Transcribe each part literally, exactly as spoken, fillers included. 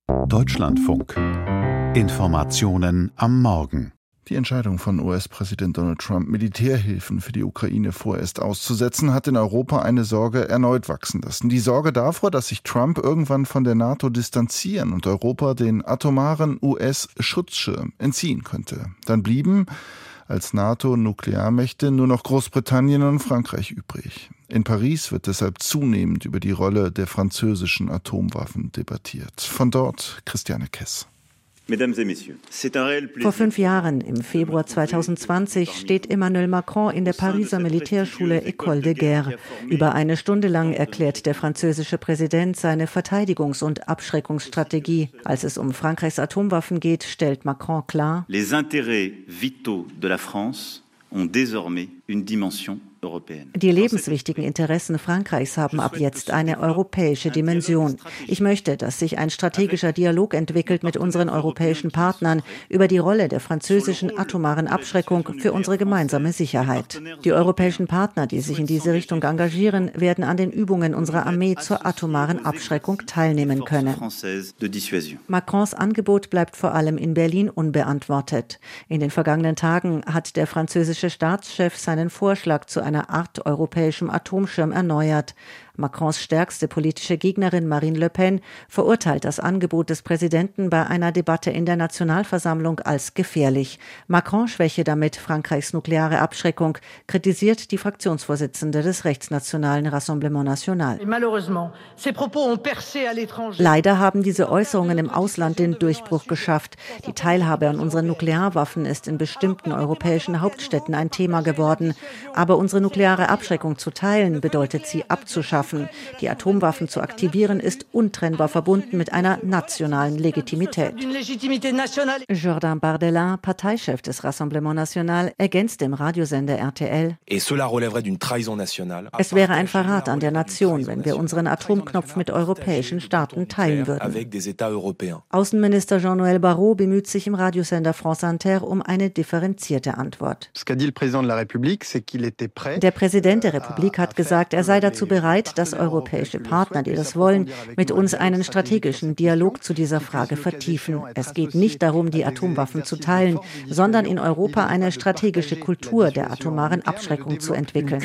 Deutschlandfunk. Informationen am Morgen. Die Entscheidung von U S-Präsident Donald Trump, Militärhilfen für die Ukraine vorerst auszusetzen, hat in Europa eine Sorge erneut wachsen lassen. Die Sorge davor, dass sich Trump irgendwann von der NATO distanzieren und Europa den atomaren U S-Schutzschirm entziehen könnte. Dann blieben als NATO-Nuklearmächte nur noch Großbritannien und Frankreich übrig. In Paris wird deshalb zunehmend über die Rolle der französischen Atomwaffen debattiert. Von dort Christiane Kess. Vor fünf Jahren, im Februar zweitausendzwanzig, steht Emmanuel Macron in der Pariser Militärschule École de Guerre. Über eine Stunde lang erklärt der französische Präsident seine Verteidigungs- und Abschreckungsstrategie. Als es um Frankreichs Atomwaffen geht, stellt Macron klar: Les intérêts vitaux de la France ont désormais une dimension. Die lebenswichtigen Interessen Frankreichs haben ab jetzt eine europäische Dimension. Ich möchte, dass sich ein strategischer Dialog entwickelt mit unseren europäischen Partnern über die Rolle der französischen atomaren Abschreckung für unsere gemeinsame Sicherheit. Die europäischen Partner, die sich in diese Richtung engagieren, werden an den Übungen unserer Armee zur atomaren Abschreckung teilnehmen können. Macrons Angebot bleibt vor allem in Berlin unbeantwortet. In den vergangenen Tagen hat der französische Staatschef seinen Vorschlag zu einer Art europäischem Atomschirm erneuert. Macrons stärkste politische Gegnerin Marine Le Pen verurteilt das Angebot des Präsidenten bei einer Debatte in der Nationalversammlung als gefährlich. Macron schwäche damit Frankreichs nukleare Abschreckung, kritisiert die Fraktionsvorsitzende des rechtsnationalen Rassemblement National. Leider haben diese Äußerungen im Ausland den Durchbruch geschafft. Die Teilhabe an unseren Nuklearwaffen ist in bestimmten europäischen Hauptstädten ein Thema geworden. Aber unsere nukleare Abschreckung zu teilen, bedeutet sie abzuschaffen. Die Atomwaffen zu aktivieren, ist untrennbar verbunden mit einer nationalen Legitimität. Jordan Bardella, Parteichef des Rassemblement National, ergänzte im Radiosender R T L: Es wäre ein Verrat an der Nation, wenn wir unseren Atomknopf mit europäischen Staaten teilen würden. Außenminister Jean-Noël Barrot bemüht sich im Radiosender France Inter um eine differenzierte Antwort. Der Präsident der Republik hat gesagt, er sei dazu bereit, dass europäische Partner, die das wollen, mit uns einen strategischen Dialog zu dieser Frage vertiefen. Es geht nicht darum, die Atomwaffen zu teilen, sondern in Europa eine strategische Kultur der atomaren Abschreckung zu entwickeln.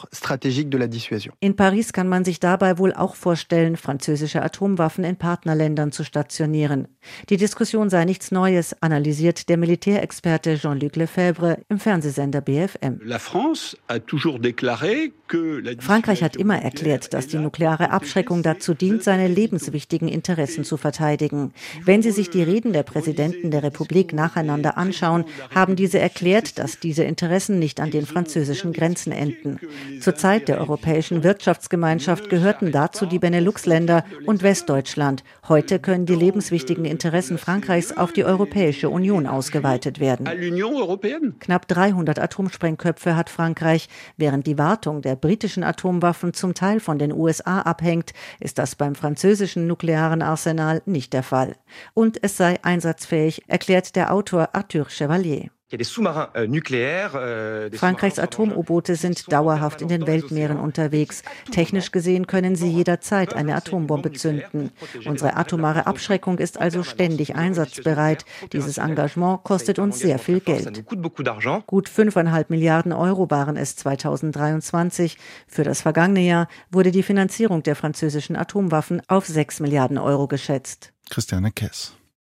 In Paris kann man sich dabei wohl auch vorstellen, französische Atomwaffen in Partnerländern zu stationieren. Die Diskussion sei nichts Neues, analysiert der Militärexperte Jean-Luc Lefebvre im Fernsehsender B F M. Frankreich hat immer erklärt, dass die nukleare Abschreckung dazu dient, seine lebenswichtigen Interessen zu verteidigen. Wenn Sie sich die Reden der Präsidenten der Republik nacheinander anschauen, haben diese erklärt, dass diese Interessen nicht an den französischen Grenzen enden. Zur Zeit der Europäischen Wirtschaftsgemeinschaft gehörten dazu die Benelux-Länder und Westdeutschland. Heute können die lebenswichtigen Interessen Frankreichs auf die Europäische Union ausgeweitet werden. Knapp dreihundert Atomsprengköpfe hat Frankreich. Während die Wartung der britischen Atomwaffen zum Teil von den U S A abhängt, ist das beim französischen nuklearen Arsenal nicht der Fall. Und es sei einsatzfähig, erklärt der Autor Arthur Chevalier. Frankreichs Atom-U-Boote sind dauerhaft in den Weltmeeren unterwegs. Technisch gesehen können sie jederzeit eine Atombombe zünden. Unsere atomare Abschreckung ist also ständig einsatzbereit. Dieses Engagement kostet uns sehr viel Geld. Gut fünfeinhalb Milliarden Euro waren es zweitausenddreiundzwanzig. Für das vergangene Jahr wurde die Finanzierung der französischen Atomwaffen auf sechs Milliarden Euro geschätzt. Christiane Kess.